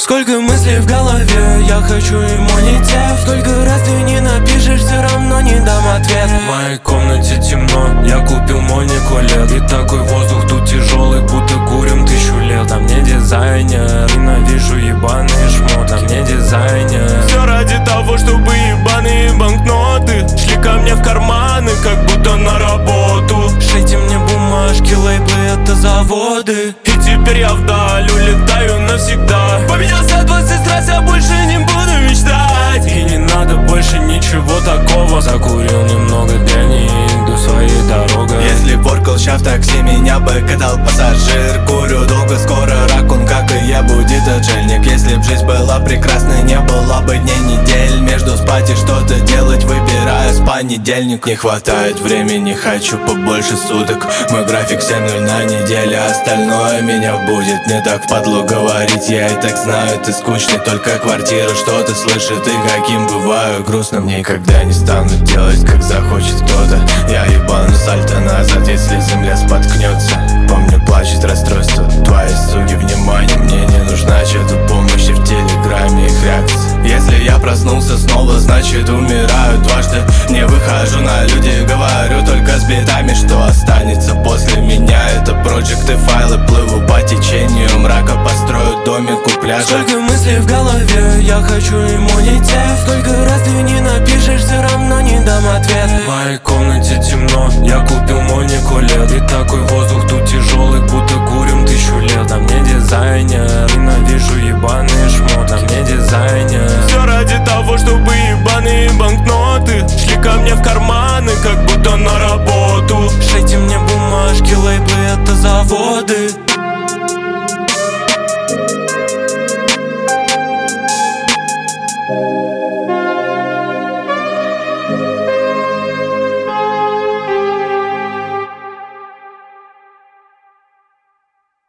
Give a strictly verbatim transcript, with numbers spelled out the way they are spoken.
Сколько мыслей в голове, я хочу иммунитет. Сколько раз ты не напишешь, все равно не дам ответ. В моей комнате темно, я купил моникулет. И такой воздух тут тяжелый, будто курим тысячу лет. На мне дизайнер, ненавижу ебаные шмотки. На мне дизайнер. Все ради того, чтобы ебаные банкноты шли ко мне в карманы, как будто на работу. Шлите мне бумажки, лейблы — это заводы. И теперь я вдаль улетаю навсегда. Поменялся двадцать раз, я больше не буду мечтать. И не надо больше ничего такого. Закурил немного дряни и иду своей дорогой. Если поркал ща в такси, меня бы катал пассажир. Курю долго, скоро ракун, как и я, будет отшельник. Если б жизнь была прекрасной, не было бы дней, недель. Между спать и что-то делать выбираю с понедельник. Не хватает времени, хочу побольше суток. Мой график семь ноль на неделе, остальное меня будет. Не так впадло говорить, я и так знаю, ты скучный. Только квартира что-то слышит, и каким бываю грустным. Никогда не стану делать, как захочет кто-то. Я ебану сальто назад, если земля споткнется. Помню, плачет расстройство твоей суки, внимание. Мне не нужна чья-то помощь в телеграме, их реакция. Если я проснулся снова, значит умираю дважды. Не выхожу на люди, говорю только с битами. Что останется после меня, это проекты, файлы. Плыву по течению мрака, построю домик у пляжа. Сколько мыслей в голове, я хочу иммунитет. Сколько раз ты не напишешь, все равно не дам ответ. В моей комнате темно, я купил моникулет. И такой воздух тут тяжелый, будто курим тысячу лет. На мне дизайнер, ненавижу ебаные шмотки. На мне дизайнер. Все ради того,